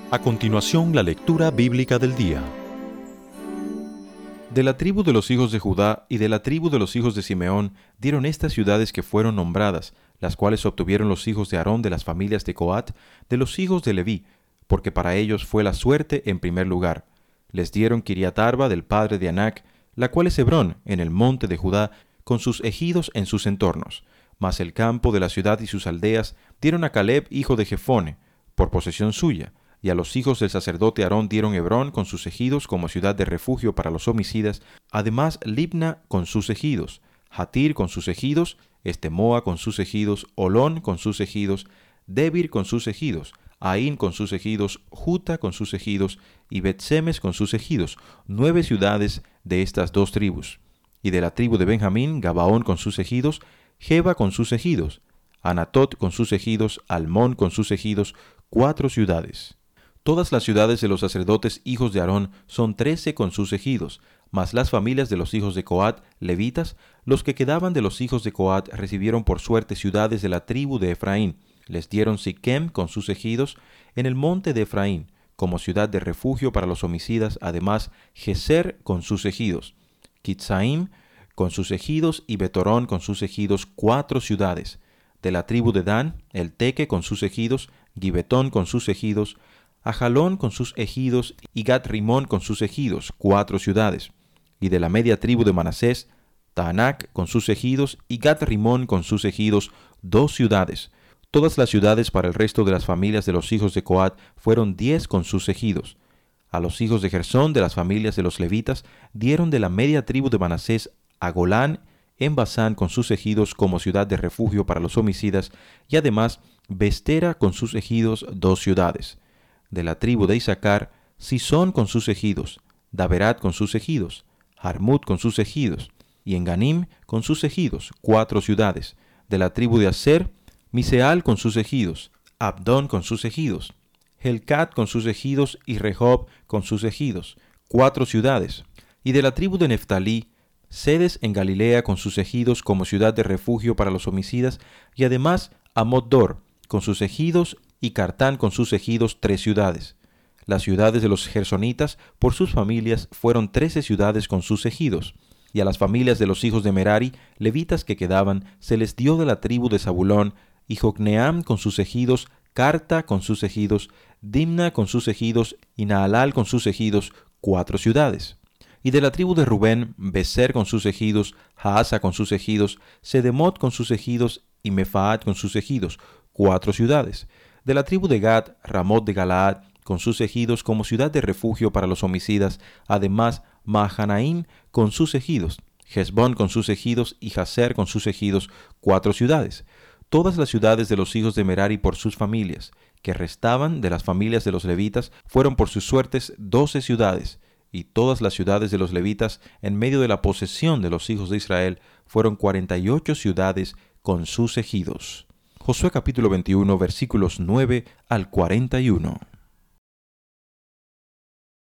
A continuación, la lectura bíblica del día. De la tribu de los hijos de Judá y de la tribu de los hijos de Simeón dieron estas ciudades que fueron nombradas, las cuales obtuvieron los hijos de Aarón de las familias de Coat, de los hijos de Leví, porque para ellos fue la suerte en primer lugar. Les dieron Kiriat Arba del padre de Anac, la cual es Hebrón, en el monte de Judá, con sus ejidos en sus entornos. Mas el campo de la ciudad y sus aldeas dieron a Caleb hijo de Jefone, por posesión suya. Y a los hijos del sacerdote Aarón dieron Hebrón con sus ejidos como ciudad de refugio para los homicidas, además Libna con sus ejidos, Jatir con sus ejidos, Estemoa con sus ejidos, Olón con sus ejidos, Debir con sus ejidos, Aín con sus ejidos, Juta con sus ejidos, y Bet-Semes con sus ejidos, 9 ciudades de estas dos tribus. Y de la tribu de Benjamín, Gabaón con sus ejidos, Geba con sus ejidos, Anatot con sus ejidos, Almón con sus ejidos, 4 ciudades. Todas las ciudades de los sacerdotes hijos de Aarón son 13 con sus ejidos, mas las familias de los hijos de Coat, levitas, los que quedaban de los hijos de Coat recibieron por suerte ciudades de la tribu de Efraín. Les dieron Siquem con sus ejidos en el monte de Efraín, como ciudad de refugio para los homicidas, además Geser con sus ejidos, Kitzaim con sus ejidos y Betorón con sus ejidos, 4 ciudades. De la tribu de Dan, el Teque con sus ejidos, Gibetón con sus ejidos, Ajalón con sus ejidos y Gat-Rimón con sus ejidos, 4 ciudades. Y de la media tribu de Manasés, Taanac con sus ejidos y Gat-Rimón con sus ejidos, 2 ciudades. Todas las ciudades para el resto de las familias de los hijos de Coat fueron 10 con sus ejidos. A los hijos de Gersón de las familias de los levitas dieron de la media tribu de Manasés a Golán en Basán con sus ejidos como ciudad de refugio para los homicidas, y además Bestera con sus ejidos, 2 ciudades. De la tribu de Isaacar, Sisón con sus ejidos, Daberat con sus ejidos, Jarmut con sus ejidos, y Enganim con sus ejidos, 4 ciudades. De la tribu de Aser, Miseal con sus ejidos, Abdón con sus ejidos, Helcat con sus ejidos y Rehob con sus ejidos, 4 ciudades. Y de la tribu de Neftalí, Sedes en Galilea con sus ejidos como ciudad de refugio para los homicidas, y además Amot-Dor con sus ejidos y Cartán con sus ejidos, 3 ciudades. Las ciudades de los gersonitas por sus familias fueron 13 ciudades con sus ejidos. Y a las familias de los hijos de Merari, levitas que quedaban, se les dio de la tribu de Zabulón, y Jocneam con sus ejidos, Carta con sus ejidos, Dimna con sus ejidos, y Naalal con sus ejidos, 4 ciudades. Y de la tribu de Rubén, Beser con sus ejidos, Jaasa con sus ejidos, Sedemot con sus ejidos, y Mefaat con sus ejidos, 4 ciudades. De la tribu de Gad, Ramot de Galaad, con sus ejidos como ciudad de refugio para los homicidas, además Mahanaim con sus ejidos, Hesbón con sus ejidos y Jazer con sus ejidos, 4 ciudades. Todas las ciudades de los hijos de Merari por sus familias, que restaban de las familias de los levitas, fueron por sus suertes 12 ciudades, y todas las ciudades de los levitas en medio de la posesión de los hijos de Israel fueron 48 ciudades con sus ejidos. Josué capítulo 21, versículos 9 al 41.